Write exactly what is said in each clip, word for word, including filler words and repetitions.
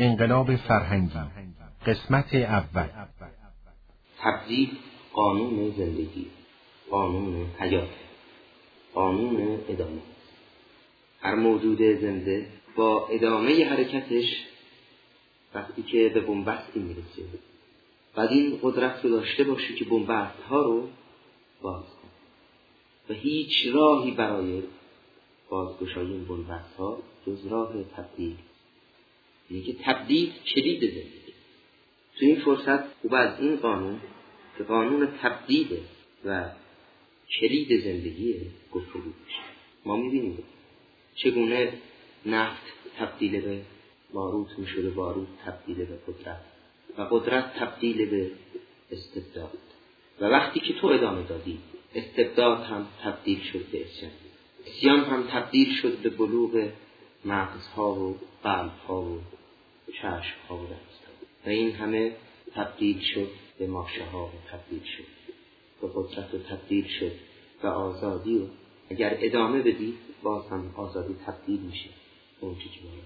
انقلاب فرهنگی قسمت اول. تبدیل قانون زندگی، قانون حیات، قانون ادامه. هر موجود زنده با ادامه حرکتش وقتی که به بنبستی میرسه بعد این قدرت رو داشته باشه که بنبست ها رو باز کنه و هیچ راهی برای بازگشایی این بنبست ها جز راه تبدیل. یعنی که تبدیل کلید زندگی. تو این فرصت خوب از این قانون که قانون تبدیل و کلید زندگی گفتگو میشه. ما میبینیم چگونه نفت تبدیل به باروت میشه، باروت تبدیل به قدرت و قدرت تبدیل به استبداد و وقتی که تو ادامه دادی استبداد هم تبدیل شد به اسیان، اسیان هم تبدیل شد به بلوغ مغزها و قلبها و چشمها و دستها و این همه تبدیل شد به ماشه ها و تبدیل شد به قدرت و تبدیل شد و آزادی و اگر ادامه بدی باز هم آزادی تبدیل میشه به اون چی که باید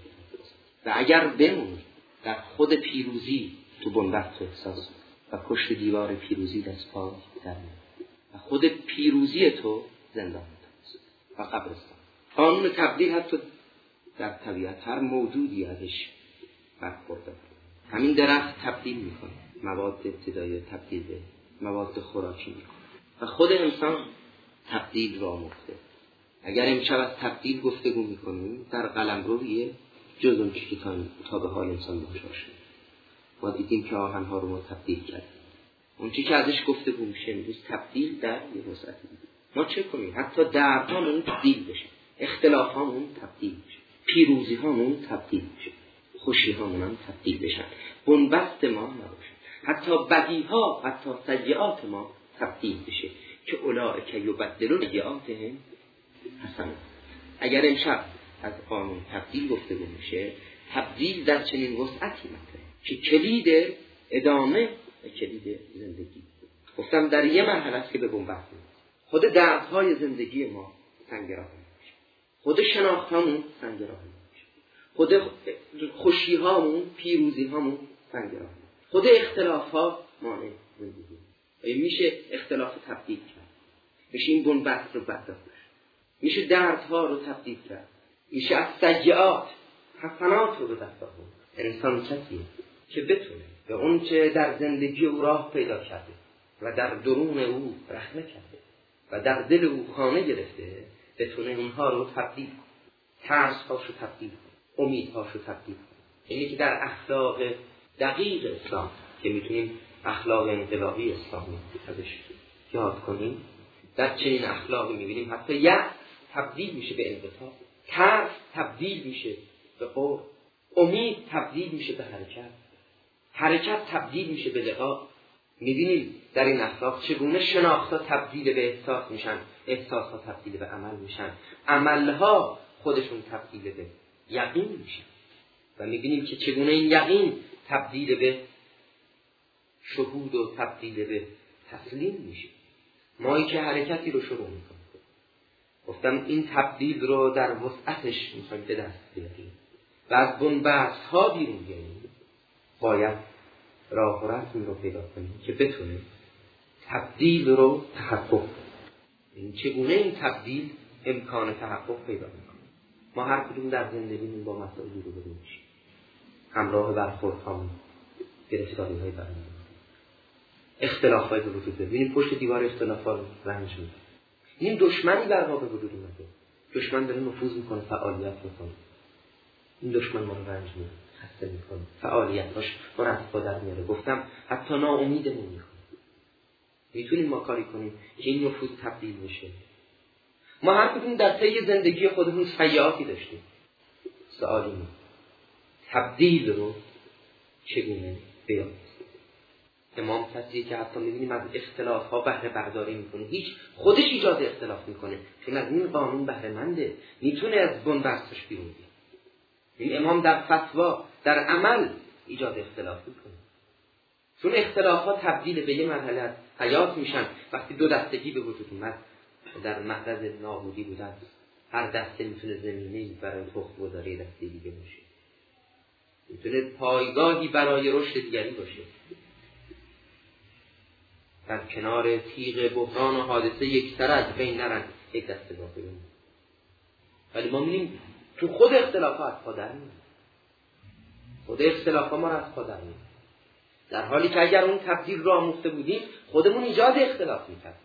و اگر بمونی در خود پیروزی تو بنبست احساس و پشت دیوار پیروزی دست پای در میاد و خود پیروزی تو زندان توست و قبرستان. قانون تبدیل حتی در طبیعت هر موجودی ازش برخورده. همین درخت تبدیل میکنه، مواد ابتدایی تبدیل به مواد خوراکی میکنه و خود انسان تبدیل را آموخته. اگر امشب از تبدیل گفتگو میکنیم در قلمرویه جز اون چیزی که تا به حال انسان داشته شد. ما دیدیم که آهنها رو ما تبدیل کردیم. اون چیزی که ازش گفتگو میشه امروز تبدیل در یه وسعت دیگه. ما چه کنیم؟ حتی دردهامون تبدیل بشه، اختلافامون تبدیل بشه، پیروزی هامون تبدیل بشه، خوشی هامون هم تبدیل بشن، بنبست ما نباشه، حتی بدی ها، حتی سیئات ما تبدیل بشه که اولئک یبدلون سیئاتهم حسنات. اگر امشب از قانون تبدیل گفتگو میشه، تبدیل در چنین وسعتی مطرحه که کلید ادامه و کلید زندگی. گفتم در یه مرحله است که به بنبست میشه. خود دردهای زندگی ما سنگ راه میشه، خود شناختامون سنگ راه میشه، خود خوشیهامون، پیروزیهامون سنگ راه میشه، خود اختلافها مانع زندگی. میشه اختلاف تبدیل کرد، میشه این بنبست رو برداشت، میشه دردها رو تبدیل کرد، میشه از سیئات حسنات رو به دست آورد. انسان کسیه که بتونه به اون چه در زندگی او راه پیدا کرده و در درون او رحمه کرده و در دل او خانه گرفته بتونه اونها رو تبدیل کنه، ترس‌هاشو تبدیل کنه، امیدهاشو تبدیل کنه. یعنی که در اخلاق دقیق اسلام که میتونیم اخلاق انقلابی اسلامی ازش یاد کنیم، در چنین اخلاقی میبینیم حتی یأس تبدیل میشه به انقطاع، ترس تبدیل میشه به قرب، امید تبدیل میشه به حرکت، حرکت تبدیل میشه به لقا. میبینیم در این اخلاق چگونه شناختها تبدیل به احساس میشن، احساسها تبدیل به عمل میشن، عملها خودشون تبدیل به یقین میشن و میبینیم که چگونه این یقین تبدیل به شهود و تبدیل به تسلیم میشه. مایی که حرکتی رو شروع میکنیم، گفتم این تبدیل رو در وسعتش میخوایم به دست بیاریم و از بنبست ها بیرون بیاییم، باید راه و رسمی رو پیدا کنیم که بتونه تبدیل رو تحقق کنیم. این چگونه این تبدیل امکان تحقق پیدا میکنه؟ ما هر کدوم در زندگیمون با مسائلی رو بریم میشیم، همراه برخورد هامون، گرفتاری های برمون، اختلاف های به وجود ببینیم، پشت دیوار اختلاف ها رو رنج میده. این دشمنی در واقع وجود اومده، دشمن داره نفوذ میکنه، فعالیت میکنه. این دشمن ما رو رنج میده، خسته میکنه، فعالیتاش ما رو از پا در میاره. گفتم حتی ناامیدمون میکنه. میتونیم ما کاری کنیم که این نفوذ تبدیل بشه. ما هر کدوم در طی زندگی خودمون سیئاتی داشتیم. سوالی ما تبدیل رو چگونه بیاد؟ امام کسیه که حتی می‌بینیم از اختلاف‌ها بهره برداری می‌کنه، هیچ خودش ایجاد اختلاف می‌کنه چون از این قانون بهره منده، میتونه از بنبستش بیرون بیاد. این امام در فتوا در عمل ایجاد اختلاف می‌کنه چون اختلاف‌ها تبدیل به یه مرحله از حیات میشن. وقتی دو دستگی به وجود اومد در معرض نابودی بودن، هر دسته میتونه زمینه‌ای برای تخم گذاری دسته دیگه باشه. میتونه پایگاهی برای رشد دیگری باشه. در کنار تیغ بحران و حادثه یک سر از بین نرن، یک دسته باقی بمونه. ولی ما می‌بینیم تو خود اختلافات از پا در میاد. خود اختلافات ما را از پا در میاد. در حالی که اگر اون تبدیل رو آموخته بودیم خودمون ایجاد اختلاف می‌کردیم.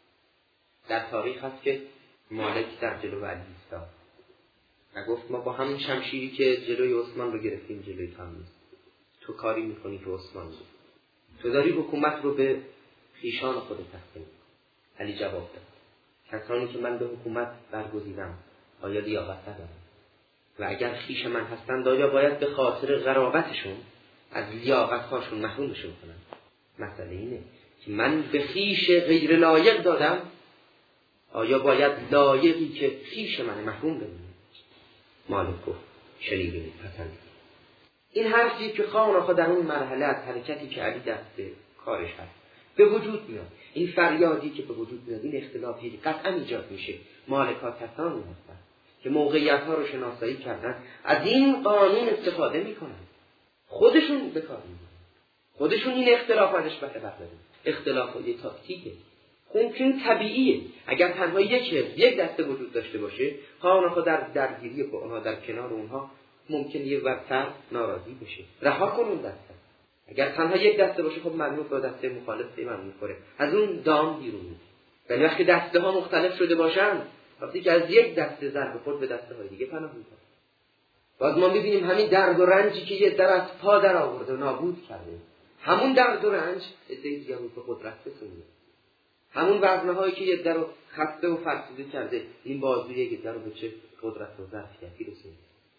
در تاریخ هست که مالک در جلو علی ایستاد و گفت ما با همین شمشیری که جلوی عثمان رو گرفتیم جلوی تو هم نیست. تو کاری می‌کنی که عثمان بود. تو داری حکومت رو به خیشان خودت تقسیم می‌کنی. علی جواب داد کسانی که من به حکومت برگزیدم آیا لیاقت ندارن؟ و اگر خیش من هستند آیا باید به خاطر قرابتشون از لیاقت‌هاشون محرومشون کنم؟ مسئله اینه که من به خیش غیر لایق دادم، آیا باید لایقی که خیش من محروم بمونه؟ مالک گفت شنیدیم پسند. این حرفی که خانخا در اون مرحله از حرکتی که علی دست کارش هست به وجود میاد، این فریادی که به وجود میاد، این اختلافی که قطعا ایجاد میشه. مالک‌ها کسانی هستند که موقعیت‌ها رو شناسایی کردن، از این قانون استفاده میکنن، خودشون به کار میبرن، خودشون این اختلاف ازش بهره بردارن. اختلافات تاکتیکه، ممکن طبیعیه. اگر تنها یک یک دسته وجود داشته باشه، خانخا در درگیری با اونها در کنار اونها ممکن یه وقتر ناراضی بشه، رها کن اون دسته. اگر تنها یک دسته باشه خب معلومه با دسته مخالف پیمان میخوره، از اون دام بیرون میاد. ولی وقتی دسته ها مختلف شده باشن، وقتی که از یک دسته ضربه خورد به دسته های دیگه پناه میبره. باز ما میبینیم همین درد و رنجی که یه در از پا در آورده و نابود کرده، همون درد و رنج عده‌ای دیگه رو به قدرت رسونده. همون وزنهایی که یه در رو خسته و فرسوده کرده، این بازوی یه در رو به چه قدرت و ظرفیتی رسونده.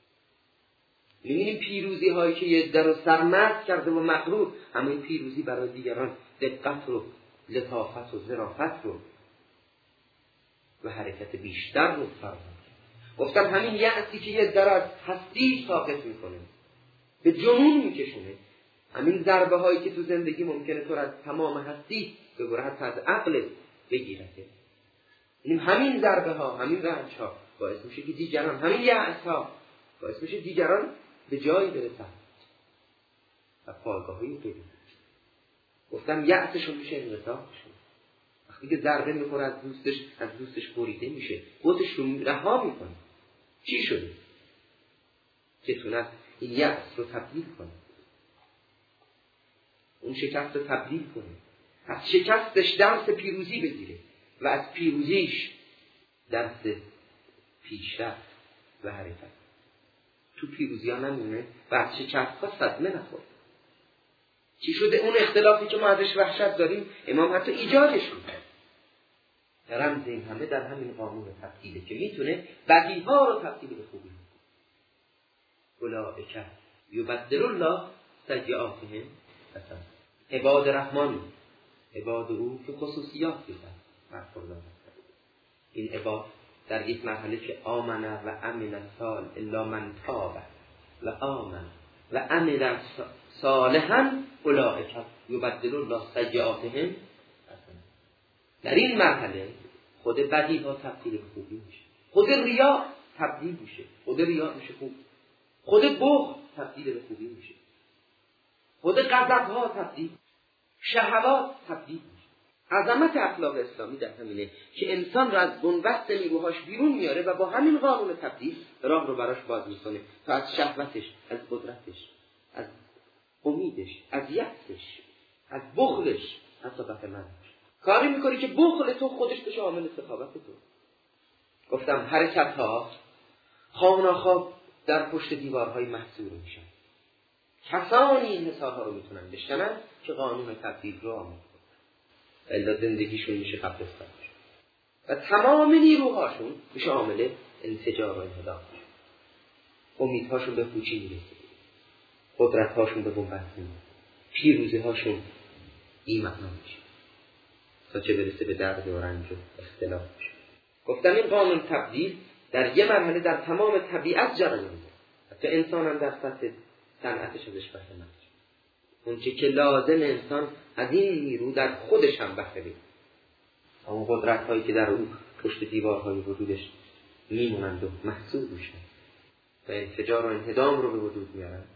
می‌بینیم پیروزی هایی که یه در رو سرمست کرده و مغرور، همین پیروزی برای دیگران دقت رو، لطافت و ظرافت رو و حرکت بیشتر رو فرمود. گفتم همین یأسی که یه در از هستی ساقط میکنه، به جنون میکشونه، همین ضربه هایی که تو زندگی ممکنه تو از تمام هستی ببره، حتی از عقل بگیرده. این همین ضربه ها، همین رنج ها باعث میشه که دیگران، همین یأس ها باعث میشه دیگران به جایی برسن و پایگاهی بگیرن. گفتم یأسشون میشه انقطاعشون. وقتی که ضربه میخوره از دوستش، از دوستش بریده میشه، خودش رو رها میکنه. چی شده؟ که تونست این یأس رو تبدیل کنه، اون شکست رو تبدیل کنه، از شکستش درس پیروزی بگیره و از پیروزیش درس پیشرفت و حرکت. تو پیروزی ها نمونه و از شکست ها صدمه نخورد. چی شده؟ اون اختلافی که ما ازش وحشت داریم امام حتی ایجادش میکنه. رمز این همه در همین قانون تبدیله که میتونه بدی ها رو تبدیل به خوبی. اولئک یبدل الله سیئاتهم حسنات. عباد رحمان، عباد او که خصوصیات دیدن مرفوضان هستن. این عباد در یک مرحله که آمن و عمل صالح الا من تاب و آمن و عمل صالحا اولئک یبدل الله سیئاتهم حسنات. در این مرحله خود بدی ها تبدیل به خوبی میشه، خود ریا تبدیل میشه، خود ریا میشه خوب، خود بغض تبدیل به خوبی میشه، خود غضب ها تبدیل، شهوات تبدیل میشه. عظمت اخلاق اسلامی در همینه که انسان را از بنبست نیروهاش بیرون میاره و با همین قانون تبدیل راه رو براش باز میکنه تا از شهوتش، از قدرتش، از امیدش، از یأسش، از بخلش حتی بهره‌مند بشه. کاری میکنی که بخل تو خودش بشه عامل سخاوت تو. گفتم حرکت ها خامناخواب در پشت دیوارهای محصور میشن. کسانی این حسابها رو میتونن بشکنن که قانون تبدیل رو آمد کنن، الا زندگیشون میشه قبرستان و تمام نیروهاشون میشه عامل انفجار و انهدام. امیدهاشون به پوچی میرسه، قدرتهاشون به بنبست میرسه، پیروزیهاشون این معنا میشه تا چه برسه به درد و رنج و اختلاف میشه. گفتم این قانون تبدیل در یه مرحله در تمام طبیعت جریان داره، حتی انسان هم در سطح صنعتش ازش بهره مند شد. اون چه که لازم انسان از این نیرو در خودش هم بهره بگیره. اون قدرت هایی که در اون پشت دیوارهای وجودش میمونند و محصول میشن و انفجار و انهدام رو به وجود میارن،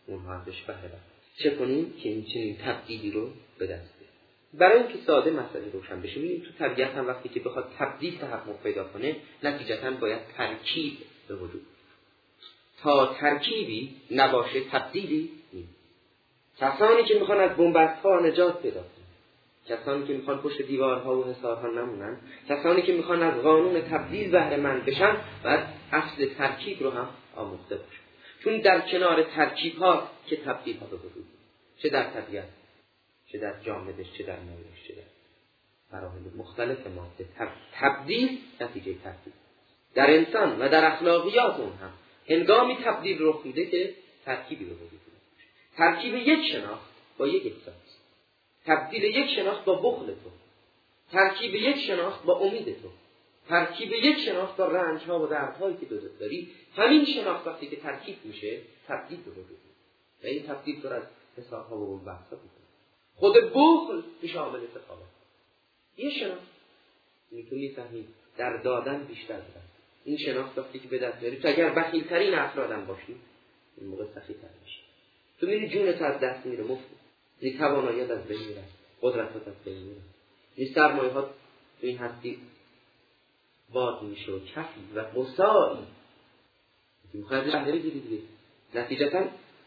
اونها هم بهش بهره بردن. چه کنیم که این چنین تبدیلی رو به دست بیاریم؟ برای اینکه ساده مسئله روشن بشه، می‌بینیم تو طبیعت هم وقتی که بخواد تبدیل تحقق پیدا کنه، نتیجتاً باید ترکیب به وجود. تا ترکیبی نباشه تبدیلی نیست. کسانی که میخوان از بنبست‌ها نجات پیدا کنن، کسانی که میخوان پشت دیوارها و حصارها نمونن، کسانی که میخوان از قانون تبدیل بهره مند بشن، باید اصل ترکیب رو هم آموخته باشن. چون در کنار ترکیب ها که تبدیل ها به وجود میاد، چه در طبیعت، چه در جامدش، چه در نوعش، چه در مراحل مختلف ماده، تبدیل نتیجه ترکیب. در انسان و در اخلاقیات اون هم هنگامی تبدیل رخ میده که ترکیبی به وجود میاد. ترکیب یک شناخت با یک احساس، تبدیل یک شناخت با بخل تو، ترکیب یک شناخت با امید تو، ترکیب یک شناخت با رنج‌ها و دردهایی که دوست داری. همین شناخت وقتی که ترکیب میشه تبدیل به وجود میاد و این تبدیل تو از حساب‌ها و بحث‌ها میکنه. خود بخل که شامل سخاوت، یه شناخت میتونی فهمید در دادن بیشتر بدن. این شناخت وقتی که به دست بیاری، تو اگر بخیل‌ترین افرادم باشی این موقع سخی‌تر میشی. تو میری جونت از دست میره، مفت این تواناییات از بین میره، قدرتات از بین میره، این سرمایه‌ها تو این هستی باد میشه و کفی و قصایی میخواد بهره بگیری دیگه. نتیجتا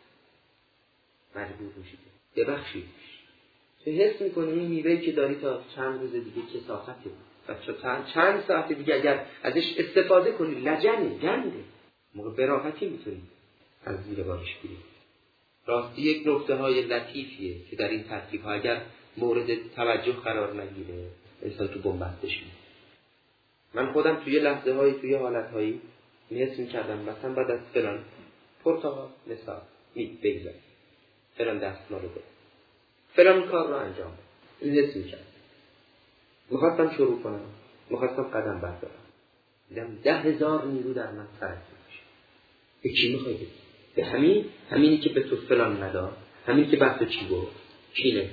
مجبور میشی ببخشید. تو حس میکنی این میوهی که داری تا چند روز دیگه کثافته و چند چند ساعت دیگه اگر ازش استفاده کنی لجنه، گنده، موقع براحتی میتونی از زیر بارش بگیری. راستی یک نکته های لطیفیه که در این ترکیب ها اگر مورد توجه قرار نگیره انسان تو بنبست میشه. من خودم توی لحظه های توی حالت هایی حس میکردم مثلا بعد از فلان پرتقال مثال می بگذار فلان دستمال رو بده، فلان کار رو انجام بده، این حس میکردم. میخواستم شروع کنم، میخواستم قدم بردارم، دیدم ده هزار نیرو در من سرک میشه. به کی میخوای بدی؟ به همین همینی که به تو فلان نداد، همینی که به تو چی گفت، کینه.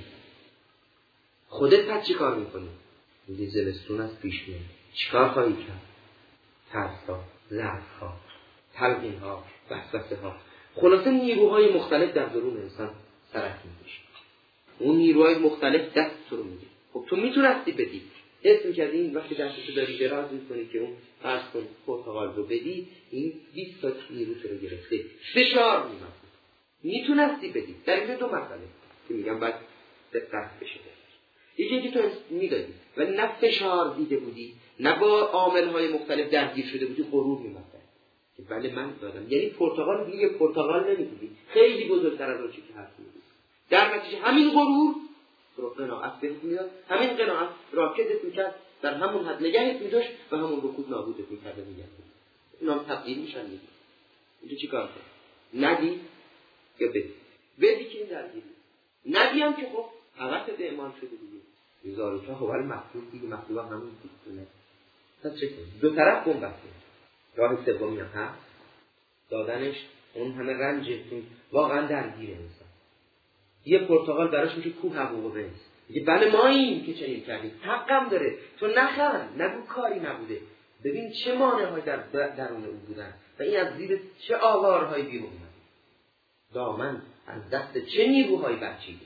خودت پس چی کار میکنی؟ میگه زمستون از پیش میاد، چی کار خواهی کرد؟ ترسا، ضعفها، تلقینها، وسوسه ها، خلاصه نیروهای مختلف در درون انسان سرک میشه. اون نیروهای مختلف دست تو رو میگه. خب تو میتونستی بدی، حس میکردی این وقتی دستتو داری دراز میکنی که اون فرض کن پرتقال رو بدی، این بیست تا نیرو تو رو گرفته، فشار میمد. میتونستی بدی. در این دو مسئله که میگم باید دقت بشه. یکی که تو میدادی ولی نه فشار دیده بودی، نه با عامل‌های مختلف درگیر شده بودی، غرور می‌مد که بله من دادم. یعنی پرتقال دیگه پرتقال نمی‌دیدی، خیلی بزرگتر از اون چیزی که حرف می‌زدی. در نتیجه همین غرور رو قناعت بهت میاد، همین قناعت راکدت می‌کرد، در همون حد نگهت می‌داشت و همون رکود نابودت می‌کرد میگه. اینا تبدیل میشن دیگه. اینجا چیکار کنی؟ ندی یا بدی؟ بدی که این درگیری. ندی هم که خب حوث به ایمان شده دیگه. میذارو خب ولی مخلوق دیگه، مخلوق هم همون دیگه. پس چه کنی؟ دو طرف بنبسته. راه سومی هم هست، دادنش اون همه رنج واقعا درگیر انسان. یه پرتقال براش میشه کوه حقوق و بنز. میگه بله ما این که چنین کردیم، حقم داره، تو نخند، نگو کاری نبوده. ببین چه مانع‌هایی در درون او بودن و این از زیر چه آوارهایی بیرون اومد. دامن از دست چه نیروهایی برچیده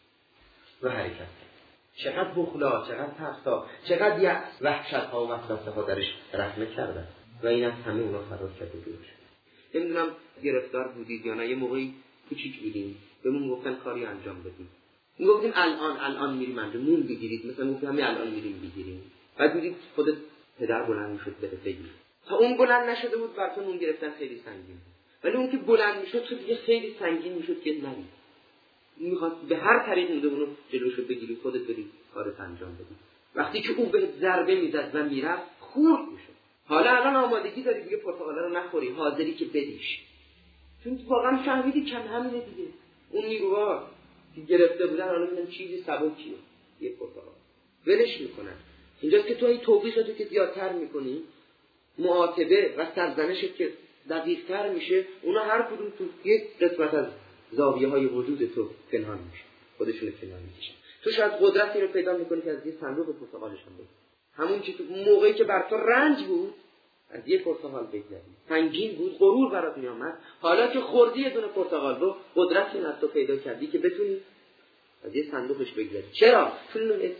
و حرکت کرد. چقدر بخلا، چقدر ترسا، چقدر یأس، وحشت‌ها و وسوسه‌ها درش رحمه کردن و این از همه اونا فرار کرد و دور شد. نمیدونم گرفتار بودید یا نه، یه موقعی کوچیک بودیم بهمون گفتن کاری انجام بدیم، میگفتیم الان الان میریم انجام، نون بگیرید، مثلا گفتیم همین الان میریم بگیریم، بعد دیدید خودت پدر بلند میشد بره بگیر. تا اون بلند نشده بود براتون نون گرفتن خیلی سنگین بود، ولی اون که بلند میشد تو دیگه خیلی سنگین میشد که نری. میخواد به هر طریق میده اونو جلوشو بگیری، خودت بری کارت انجام بدی. وقتی که او به ضربه میزد و میرفت خورد میشد. حالا الان آمادگی داری دیگه پرتقاله رو نخوری، حاضری که بدیش، چون واقعا فهمیدی کم همینه دیگه. اون نیروها که گرفته بودن حالا میگن چیزی سبکیه، یه پرتقال ولش میکنن. اینجاست که تو این توبیخاتو که زیادتر میکنی، معاتبه و سرزنشت که دقیق‌تر میشه، اونا هر کدوم تو یک قسمت از زاویه‌های وجود تو پنهان میشه، خودشون پنهان میشه. تو شاید قدرتی رو پیدا میکنی که از یه صندوق پرتقالش هم بگی، همون که تو موقعی که بر تو رنج بود از یه پرتقال بگذری. سنگین بود، غرور برات میامد. حالا که خوردی یه دونه پرتقال رو، قدرتی از تو پیدا کردی که بتونی از یه صندوقش بگذری. چرا؟ چون اینو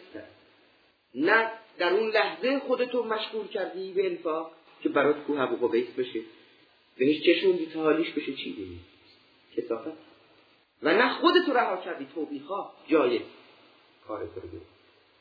نه در اون لحظه خودتو مشغول کردی به انفاق که برات کوه ابو قبیس بشه، بهش چشوندی تا حالیش بشه، چی بینی؟ کثافت. و نه خودتو رها کردی توبیخا جای کارت رو بگیر.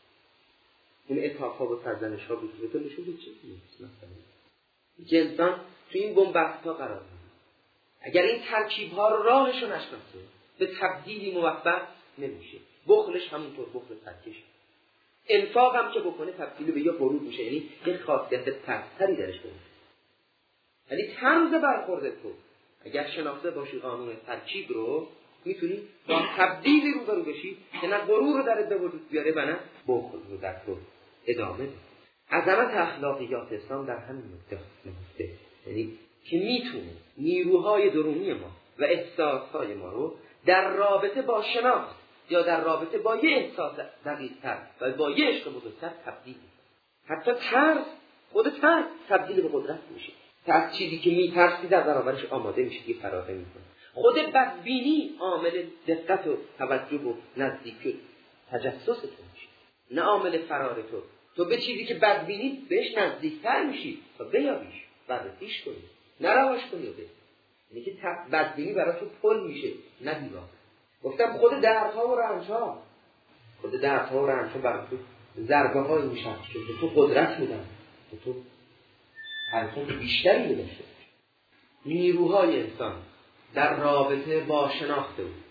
اون اتحاقها و سرزنش ها بود که تو نشون بود چی نیست. مثلا که انسان تو این بنبست ها قرار میگیره. اگر این ترکیب ها رو راهشو نشناسه به تبدیلی موفق نمیشه. بخلش همونطور بخل ترکش. انفاق هم که بکنه تبدیل به یه غرور میشه، یعنی یه خاصیت پرتری درش داره. یعنی طرز برخورد تو اگر شناخته باشی قانون ترکیب رو، میتونی با تبدیلی روبرو بشی که نه غرور رو درت به وجود بیاره و نه بخل رو در تو ادامه بده. عظمت اخلاقیات اسلام در همین نکته نهفته، یعنی که میتونه نیروهای درونی ما و احساسهای ما رو در رابطه با شناخت یا در رابطه با یه احساس دقیق‌تر و با یه عشق بزرگتر تبدیل کنه. حتی ترس، خود ترس تبدیل به قدرت میشه. ترس چیزی که میترسی در برابرش آماده میشه که فراغه میکنه. خود بدبینی عامل دقت و توجه و نزدیکی تجسس تو میشه، نه عامل فرار تو. تو به چیزی که بدبینی بهش نزدیکتر میشی تا بیابیش، بررسیش کنی، نه رهاش کنی و بری. یعنی که بدبینی برای تو پل میشه، نه دیوار. گفتم خود دردها و رنجها خود دردها و رنجها برای تو ضربه های میشن که تو قدرت میدن، که تو حرکت بیشتری میداشته. نیروهای انسان در رابطه با شناخت او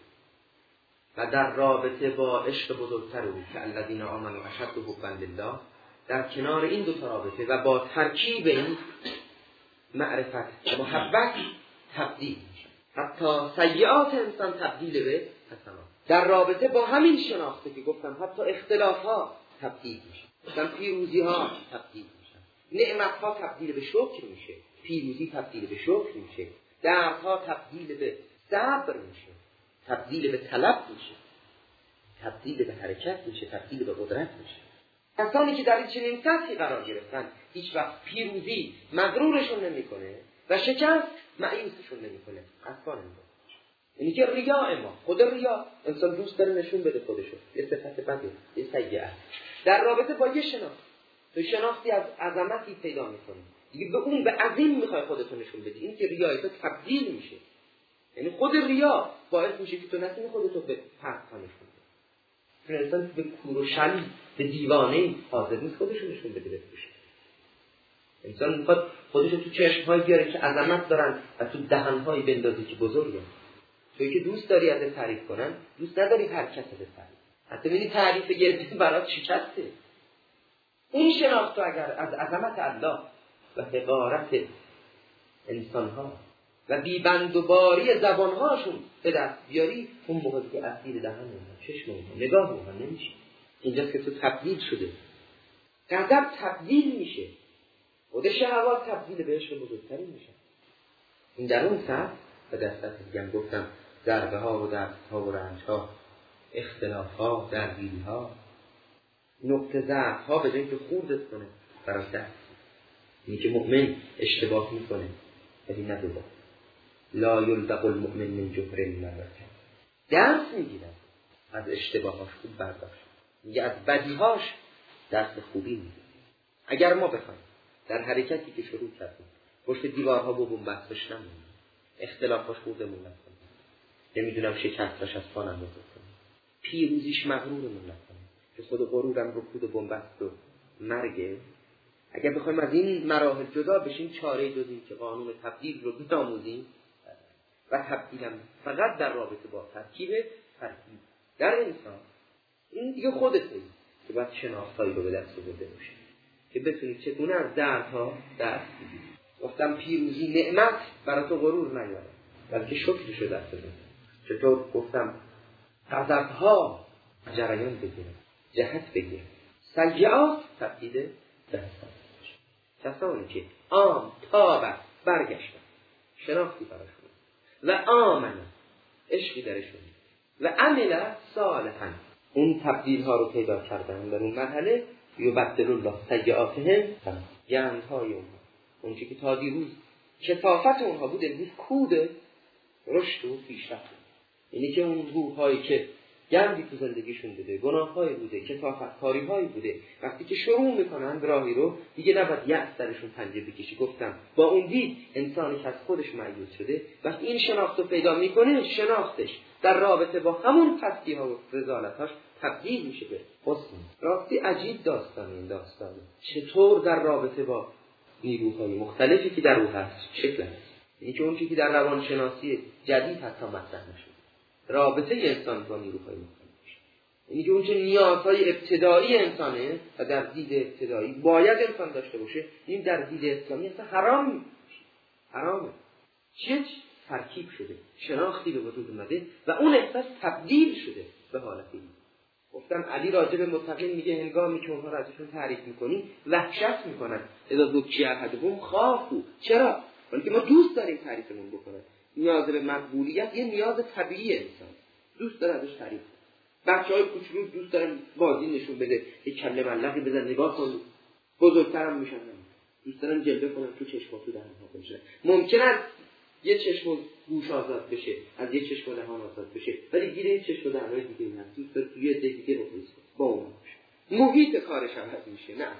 و در رابطه با عشق بزرگتر او که الذین آمنوا اشد حبا لله، در کنار این دو تا رابطه و با ترکیب این معرفت محبت تبدیل میشه. حتی سیئات انسان تبدیل به حسنات. در رابطه با همین شناخته که گفتم حتی اختلافات تبدیل میشه، گفتم پیروزی ها تبدیل میشن، نعمت ها تبدیل به شکر میشه، پیروزی تبدیل به شکر میشه، دردها تبدیل به صبر میشه، تبدیل به طلب میشه، تبدیل به حرکت میشه، تبدیل به قدرت میشه. کسانی که در این چنین سطحی قرار گرفتن هیچ وقت پیروزی مغرورشون نمیکنه و شکست مایوسشون نمیکنه. اصلا نمیکنه. یعنی که ریاء ما، خود ریاء انسان دوست داره نشون بده خودشو، یه صفت بده، یه سیئه. در رابطه با یه شناخت، تو شناختی از عظمتی پیدا میکنی، دیگه به اون به عظیم میخوای خودتو نشون بدی. این که ریاء تو تبدیل میشه، یعنی خود ریا باعث میشه که تو نتونی خودتو به پست نشون بدی. چون انسان به کور و شل، به دیوانه حاضر نیست خودشو نشون بده بفروشه. انسان میخواد خودشو تو چشم‌های بیاره که عظمت دارن و تو دهن‌های بندازی که بزرگه. توی که دوست داری ازت تعریف کنن، دوست نداری هر کس ازت تعریف. حتی ببینی تعریف گرفتی برات شکسته. این شناخت تو اگر از عظمت الله و حقارت انسان‌ها و بیبند و باری زبان‌هاشون به دست بیاری، اون موقع که اسیر دهن اونها، چشم اونها، نگاه اونها نمیشه. اینجاست که تو تبدیل شده. غضب تبدیل میشه. خود شهوات تبدیل به عشق بزرگتری میشه. این در اون سطح و در سطح دیگه گفتم ضربه ها و دردها و رنج ها، اختلاف ها، درگیری ها، نقطه ضعف ها به جای که خوردت کنه برای دست. اینی که مؤمن اشتباه میکنه ولی ندوبا. لا یلدغ المؤمن من جحر مرتين. درس میگیرن از اشتباهاش، خوب برداشت. میگه از بدیهاش درس خوبی میگیره. اگر ما بخوایم در حرکتی که شروع کردیم پشت دیوارها بنبست بشنم، اختلافاش خوردمون نکنیم، نمیدونم شکستش از پا نندازه کنیم، پیروزیش مغرورمون نکنیم که خود غرورم رو کود بنبست و مرگه. اگر بخوایم از این مراحل جدا بشیم، چاره جز این که قانون تبدیل رو بیاموزیم و تبدیلم فقط در رابطه با ترکیب ترکیب در انسان. این دیگه خودته که باید شناختایی رو به دست برده باشه که بتونی چگونه از دردها دست بگیری. گفتم پیروزی نعمت برای تو غرور نیاره بلکه شکرشو دست بده. چطور؟ گفتم غضب‌ها جریان بگیره، جهت بگیره، سیئات تبدیل به حسنات بشه. کسانی که آم تابه برگشتن، شناختی براشون و آمن، عشقی درشون و عمل صالحا، اون تبدیل ها رو پیدا کردن در اون مرحله، یبدل الله سیئاتهم، گندهای اونها اونچه که تا دیروز کثافت اونها بود امروز کود رشد و پیشرفت. یعنی که اون روح‌هایی که گندی تو زندگیشون بوده، گناه‌هایی بوده، کثافت‌کاری‌هایی بوده، وقتی که شروع میکنن راهی رو دیگه نباید یأس درشون پنجه بکشی. گفتم با اون دید انسانی که از خودش مایوس شده وقتی این شناخت رو پیدا میکنه، شناختش در رابطه با همون پستی‌ها و رذالت‌هاش تبدیل میشه به حسن. راستی عجیب داستان این داستانه. چطور در رابطه با نیروهای مختلفی که در او هست شکل هست. این که اون چیزی که در روانشناسی جدید حتی مطرح نشده، رابطه انسان با نیروهای مختلف میشه. یعنی که اون چه نیازهای ابتدایی انسانه و در دید ابتدایی باید انسان داشته باشه، این در دید اسلامی اصلا حرام میشه. حرامه. چه ترکیب شده، شناختی به وجود اومده و اون احساس تبدیل شده به حالت دیگه. گفتم علی راجع به متقین میگه هنگامی که اونها را ازشون تعریف میکنی وحشت میکنن. اذا ذکی احدهم خافوا. چرا؟ ولی که ما دوست داریم تعریفمون بکنن. نیاز به مقبولیت یه نیاز طبیعی انسان. دوست داره ازش تعریف کنه. بچه‌های کوچولو دوست دارن بازی نشون بده، یک کله ملقی بزن نگاه کن. بزرگترم میشن دوست دارن جلوه کنن تو چشم و تو دهن ها بشه. ممکنه یه چشم و گوش آزاد بشه، از یه چشم و دهان آزاد بشه، ولی گیره یه چشم و دهانای دیگه نه. دوست داره توی یه دیگه رو بریز کنه. با اون باشه. محیط کارش عوض میشه، نه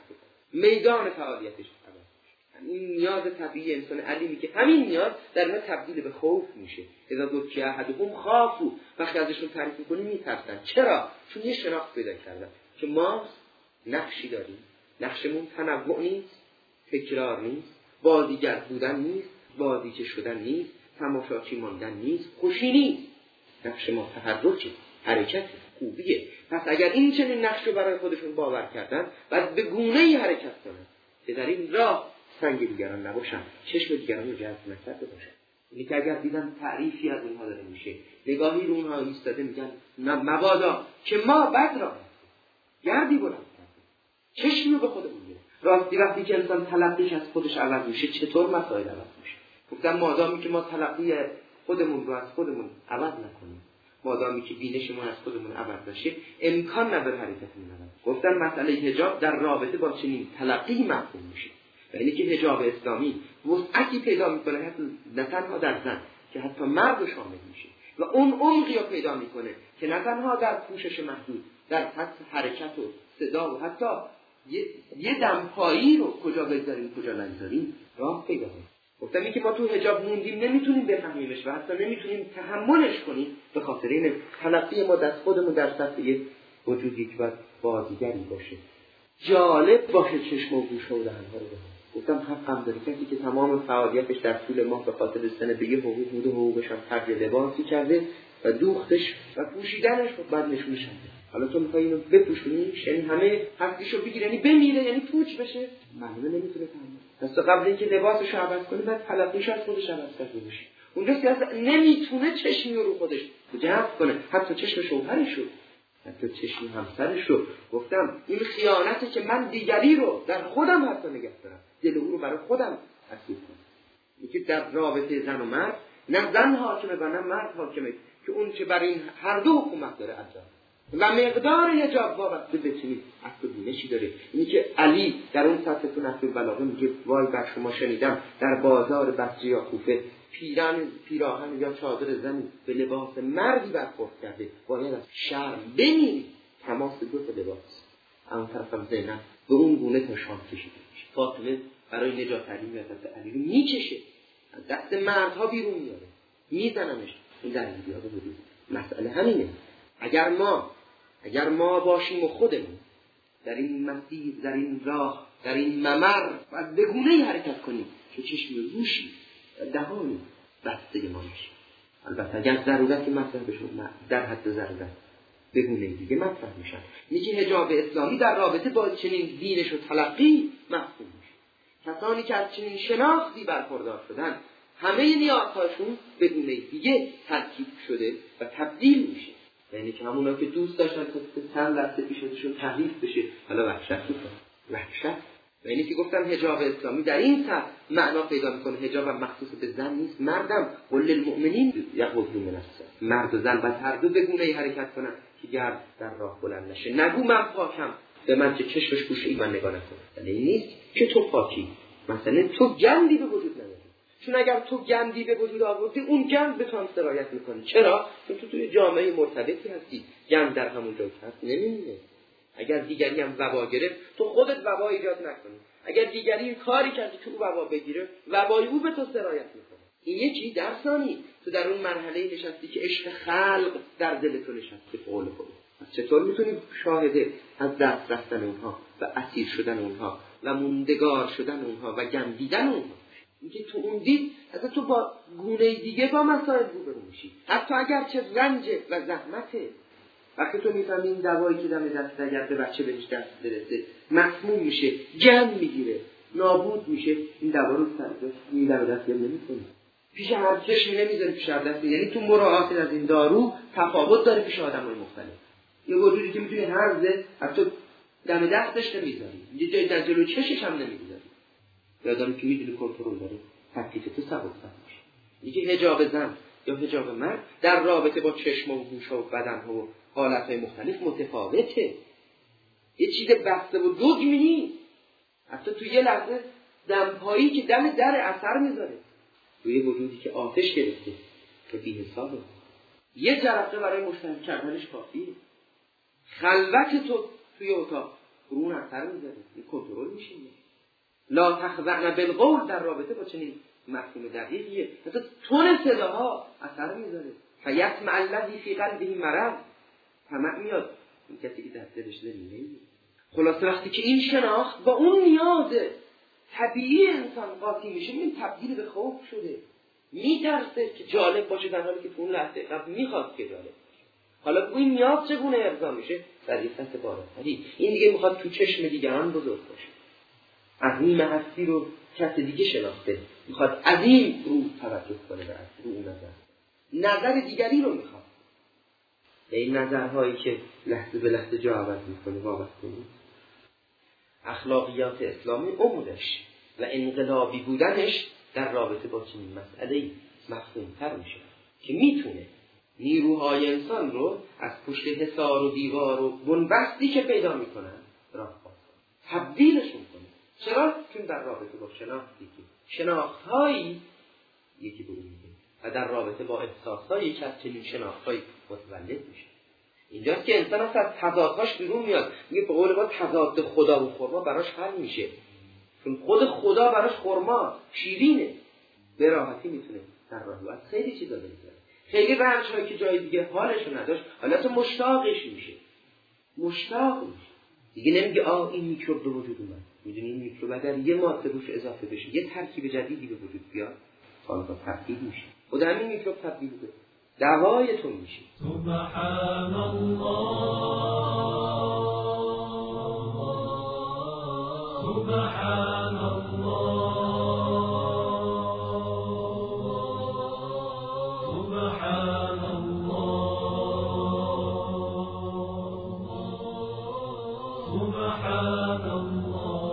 میدان فعالیتش عوض میشه. این نیاز طبیعی انسان علی میگه همین نیاز در ما تبدیل به خوف میشه. اذا ذکی احدهم خافوا. وقتی ازشون تعریف میکنی میترسن. چرا؟ چون یه شناخت پیدا کردن که ما نقشی داریم. نقشمون تنوع نیست، تکرار نیست، بازیگر بودن نیست، بازیچه شدن نیست، تماشاچی ماندن نیست، خوشی نیست. نقش ما تحرکه، حرکت، خوبیه. پس اگر این چنین نقش رو برای خودشون باور کردن باید به گونه‌ای حرکت کنن که در این راه سنگ دیگران نباشن، چشم دیگران رو جذب نکرده باشن. یعنی که اگر دیدن تعریفی از اونها داره میشه، نگاهی رو اونها ایستاده میگن مبادا که ما بد را گردی بلند کردیم، چشمی رو به خودمون میره. راستی وقتی که انسان تلقیش از خودش عوض میشه چطور مسائل عوض میشه؟ گفتم مادامی که ما تلقی خودمون رو از خودمون عوض نکنیم، مادامی که بینشمون از خودمون عوض نشه، امکان نداره حرکتمون عوض. گفتم مسئله حجاب در رابطه با چنین تلقی مفهوم میشه. یعنی که حجاب اسلامی وسعتی پیدا میکنه حتی نه تنها در زن که حتی مرد شامل میشه و اون عمقی رو پیدا میکنه که نه تنها در پوشش محدود، در حتی حرکت و صدا و حتی یه, یه دمپایی رو کجا بذاریم کجا نذاریم راه پیدا کنه. گفتم این که ما تو حجاب موندیم نمیتونیم بفهمیمش و حتی نمیتونیم تحملش کنیم به خاطر این تلقی ما دست خودمون در سطح یه وجودی که باید بازیگری باشه، جالب باشه، چشم و گوش و دهن‌ها رو بزنه. گفتم حقم داره کسی که تمام فعالیتش در طول ماه به خاطر سن به یه حقوق بوده، حقوقش هم خرج لباسی کرده و دوختش و پوشیدنش رو بعد نشونش میده. حالا تو میخوای اینو بپوشونیش، یعنی همه حقیشو بگیره، یعنی بمیره، یعنی پوچ بشه، معلومه نمیتونه تحمل. پس قبل اینکه لباسش رو عوض کنه بعد تلقیش از خودش عوض کرده باشه. اونجا که اصلا نمیتونه چشمی رو خودش جذب کنه، حتی چشم شوهرش رو، حتی چشم همسرش رو. گفتم این خیانته که من دیگری رو در خودم حتی نگه دارم، دل او رو برای خودم اسیر کنم. اینکه در رابطه زن و مرد نه زن حاکمه و نه مرد حاکمه، که اون چه بر این هر دو حکومت داره انجام و مقدار حجاب وابسته به چنین اصل بینشی داره. اینی که علی در اون سطح تو نحو البلاغه میگه وای بر شما شنیدم در بازار بصره یا کوفه پیران پیراهن یا چادر زنی به لباس مردی برخورد کرده، باید از شرم بمیری. تماس دو تا لباس، اون طرفم زینب به اون گونه تا شام کشیده میشه. فاطمه برای نجات علی حضرت علی رو میکشه، از دست مردها بیرون میاره، میزننش. این در این بیاده بودید. مسئله همینه. اگر ما اگر ما باشیم و خودمون در این مسیر، در این راه، در این ممر باید به گونه‌ای حرکت کنیم که چشم گوشی دهانی بسته ما میشه. البته اگر ضرورتی مطرح بشه در حد ضرورت به گونه‌ای دیگه مطرح میشن. یکی حجاب اسلامی در رابطه با چنین دینش و تلقی مفهوم میشه. کسانی که از چنین شناختی برخوردار شدن همه نیازهاشون به گونه‌ای دیگه ترکیب شده و تبدیل میشه. یعنی که همونا که دوست داشتن که چند لحظه پیش ازشون تحریف بشه حالا وحشت میکنه. وحشت. یعنی که گفتم حجاب اسلامی در این سطح معنا پیدا میکنه. حجاب هم مخصوص به زن نیست، مردم قل للمؤمنین یغضوا من الابصار. مرد و زن باید هر دو به گونه‌ای حرکت کنن که گرد در راه بلند نشه. نگو من پاکم به من که چشمش گوشه ای من نگاه نکنه. یعنی این نیست که تو پاکی مثلا تو گندی به وجود نیاری، چون اگر تو گندی به وجود آوردی اون گند به تو هم سرایت میکنه. چرا؟ چون تو توی جامعه مرتبطی هستی، گند در همون جا هست نمیمونه. اگر دیگری هم وبا گرفت تو خودت وبا ایجاد نکنی، اگر دیگری کاری کرد که او وبا بگیره وبای او به تو سرایت میکنه. این یکی درسانی تو در اون مرحله نشستی که عشق خلق در دل تو نشسته. قول خود چطور میتونی شاهده از دست رفتن اونها و اسیر شدن اونها و موندگار شدن اونها و گندیدن اونها؟ اینکه تو اون دید از تو با گونه دیگه با مسائل روبرو میشی، حتی اگر چه رنج و زحمته. وقتی تو میفهمی این دوایی که دم دست اگر به بچه بهش دست برسه مسموم میشه، گند میگیره، نابود میشه، این دوا رو سر این دم دست نمیکنی، پیش هر چشمی نمیذاری، پیش هر دستی. یعنی تو مراعات از این دارو تفاوت داره پیش آدمای مختلف. یه وجودی که میتونی هر زه حتی دم دستش نمیذاری، یه جای در جلوی چشش هم نمیذاری. یادم که میدونی کنترل داره، تکلیف تو سبک‌تر میشه. دیگه حجاب زن یا حجاب مرد در رابطه با چشم و گوش و بدن و حالتهای مختلف متفاوته. یه چیز بسته و دگمی نیست. حتی تو یه لحظه دمپایی که دم در اثر میذاره، توی وجودی که آتش گرفته که بی حسابه. یه جرقه برای مشترک کردنش کافیه. خلوت تو توی اتاق برون اثر میذاره، این کنترل میشه. لا تخضعن بالقول در رابطه با چنین مفهوم دقیقیه. مثلا تون صداها اثر میذاره. فیطمع الذی فی قلبه مرض، طمع میاد این کسی که در دلش نمیه. خلاصه وقتی که این شناخت با اون نیاز طبیعی انسان قاطی میشه، این تبدیل به خوف شده، میترسه که جالب باشه در حالی که تو اون لحظه قبل میخواد که جالب باشه. حالا این نیاز چگونه ارضا میشه؟ در یه سطح بالاتری. این دیگه میخواد تو چشم دیگران بزرگ باشه. عظیم هستی رو کس دیگه شناخته، میخواد عظیم رو توجه کنه به رو اون نظر، نظر دیگری رو میخواد. به این نظرهایی که لحظه به لحظه جا عوض میکنه وابسته نیست. اخلاقیات اسلامی عمودش و انقلابی بودنش در رابطه با چنین مسئله‌ای مفهوم‌تر میشه که میتونه نیروهای انسان رو از پشت حصار و دیوار و بنبستی که پیدا میکنن راه باز کنه، تبدیلشون کنه. چرا؟ چون در رابطه با شناختی که شناختهایی یکی برو میگه و در رابطه با احساسهایی که از چنین شناختهایی متولد میشه. اینجاست که انسان از تضادهاش بیرون میاد. میگه به قول ما تضاد خدا و خرما براش حل میشه، چون خود خدا براش خرما شیرینه، به راحتی میتونه در راه رو از خیلی چیزا بگذره. خیلی رنج‌هایی که جای دیگه حالشو نداشت حالا تو مشتاقش میشه، مشتاق میشه دیگه. نمیگه آه این میکروب به وجود اومد. میدونی این میکروب اگر یه ماده روش اضافه بشه، یه ترکیب جدیدی به وجود بیاد، حالا تبدیل میشه. خود همین میکروب تبدیل به دوایتون میشه. سبحان الله، سبحان الله، سبحان الله، سبحان الله.